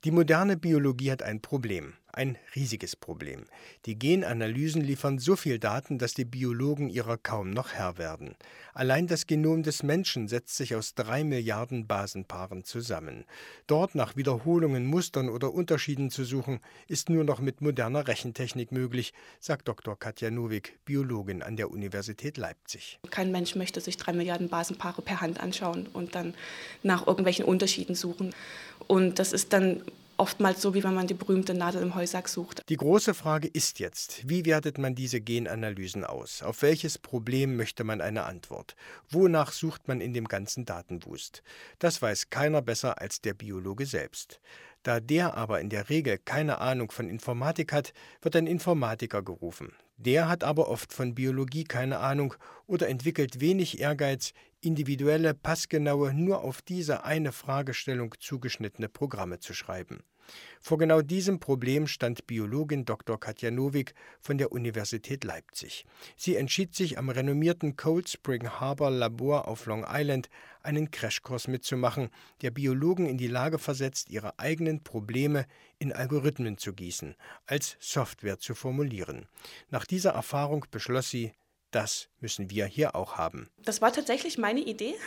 Die moderne Biologie hat ein riesiges Problem. Die Genanalysen liefern so viel Daten, dass die Biologen ihrer kaum noch Herr werden. Allein das Genom des Menschen setzt sich aus 3 Milliarden Basenpaaren zusammen. Dort nach Wiederholungen, Mustern oder Unterschieden zu suchen, ist nur noch mit moderner Rechentechnik möglich, sagt Dr. Katja Novick, Biologin an der Universität Leipzig. Kein Mensch möchte sich 3 Milliarden Basenpaare per Hand anschauen und dann nach irgendwelchen Unterschieden suchen. Und das ist dann oftmals so, wie wenn man die berühmte Nadel im Heusack sucht. Die große Frage ist jetzt, wie wertet man diese Genanalysen aus? Auf welches Problem möchte man eine Antwort? Wonach sucht man in dem ganzen Datenwust? Das weiß keiner besser als der Biologe selbst. Da der aber in der Regel keine Ahnung von Informatik hat, wird ein Informatiker gerufen. Der hat aber oft von Biologie keine Ahnung oder entwickelt wenig Ehrgeiz, individuelle, passgenaue, nur auf diese eine Fragestellung zugeschnittene Programme zu schreiben. Vor genau diesem Problem stand Biologin Dr. Katja Novick von der Universität Leipzig. Sie entschied sich, am renommierten Cold Spring Harbor Labor auf Long Island einen Crashkurs mitzumachen, der Biologen in die Lage versetzt, ihre eigenen Probleme in Algorithmen zu gießen, als Software zu formulieren. Nach dieser Erfahrung beschloss sie, das müssen wir hier auch haben. Das war tatsächlich meine Idee.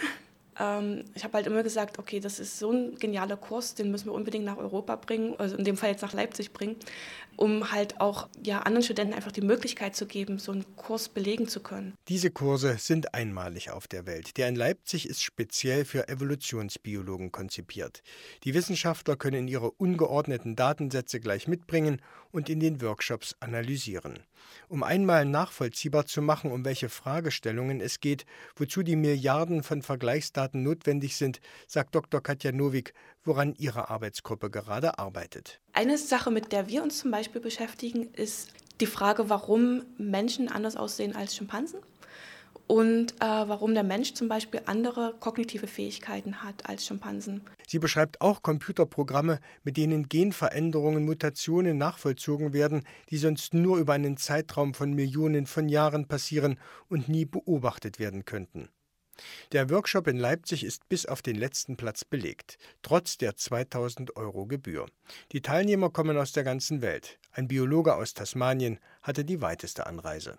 Ich habe halt immer gesagt, okay, das ist so ein genialer Kurs, den müssen wir unbedingt nach Europa bringen, also in dem Fall jetzt nach Leipzig bringen, um halt auch anderen Studenten einfach die Möglichkeit zu geben, so einen Kurs belegen zu können. Diese Kurse sind einmalig auf der Welt. Der in Leipzig ist speziell für Evolutionsbiologen konzipiert. Die Wissenschaftler können ihre ungeordneten Datensätze gleich mitbringen und in den Workshops analysieren. Um einmal nachvollziehbar zu machen, um welche Fragestellungen es geht, wozu die Milliarden von Vergleichsdaten notwendig sind, sagt Dr. Katja Novick, woran ihre Arbeitsgruppe gerade arbeitet. Eine Sache, mit der wir uns zum Beispiel beschäftigen, ist die Frage, warum Menschen anders aussehen als Schimpansen und warum der Mensch zum Beispiel andere kognitive Fähigkeiten hat als Schimpansen. Sie beschreibt auch Computerprogramme, mit denen Genveränderungen, Mutationen nachvollzogen werden, die sonst nur über einen Zeitraum von Millionen von Jahren passieren und nie beobachtet werden könnten. Der Workshop in Leipzig ist bis auf den letzten Platz belegt, trotz der 2.000 € Gebühr. Die Teilnehmer kommen aus der ganzen Welt. Ein Biologe aus Tasmanien hatte die weiteste Anreise.